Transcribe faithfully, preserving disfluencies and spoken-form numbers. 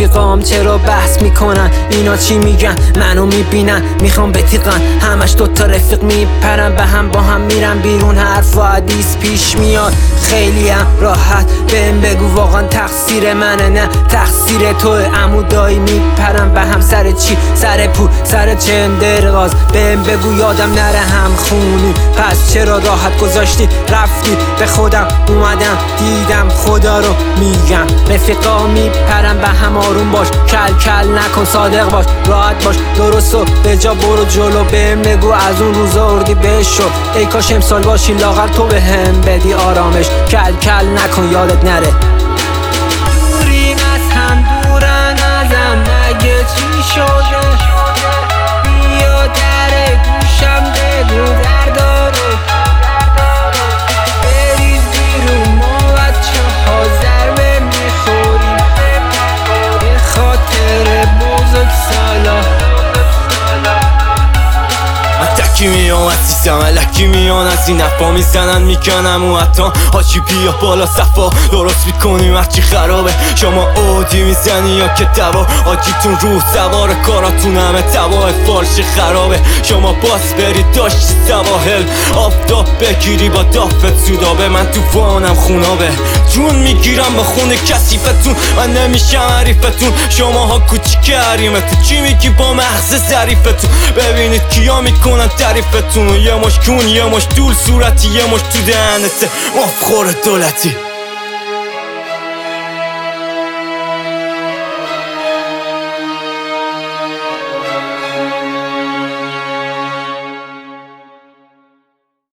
رفیقام چرا بحث میکنن؟ اینا چی میگن؟ منو میبینن میخوام بتیقن، همش دوتا رفیق میپرن به هم، با هم میرن بیرون، حرف و حدیث پیش میاد خیلی هم راحت. بهم بگو واقعا تقصیر منه؟ نه تقصیر توه. عمو دایی میپرن به هم سر چی؟ سر پول، سر چندرغاز. بهم بگو یادم نره هم خونی، پس چرا راحت گذاشتی رفتی؟ به خودم اومدم دیدم خدا رو میگم. رفیقا میپرن به هم، آروم باش، کل کل نکن، صادق باش، راحت باش، درست و به جا برو جلو. بهم بگو از اون روزا اردی بشو، ای کاش امسال باشی لاغر تو به هم بدی آرامش. کل کل نکن یادت نره. دوریم از هم، دورن ازم، مگه چی شده؟ بیا در گوشم بگو درداره، بریز بیرون ما بچه ها ضربه میخوریم به خاطر بزرگ سالا. تکی میام از سیستم الکی میان، از این نفا میزنن میکنم و حتی حاجی بیا بالا صفا درست میکنیم هرچی خرابه. شما اودی میزنی یا که دوا، حاجیتون روح سوار، کاراتون همه تباه فالش خرابه. شما باز برید داشتی سواحل، آفتاب بگیری با دافت سودابه. من تو وانم خونابه، جون میگیرم با خونه کسیفتون، من نمیشم حریفتون. شما ها کوچیک حریمتون، چی میگی با مغز ظریفتون؟ ببینید کیا میکنن تعریفتون، یه مش کون یه مش دول صورتی یه مش تو دهنته مفخور دولتی.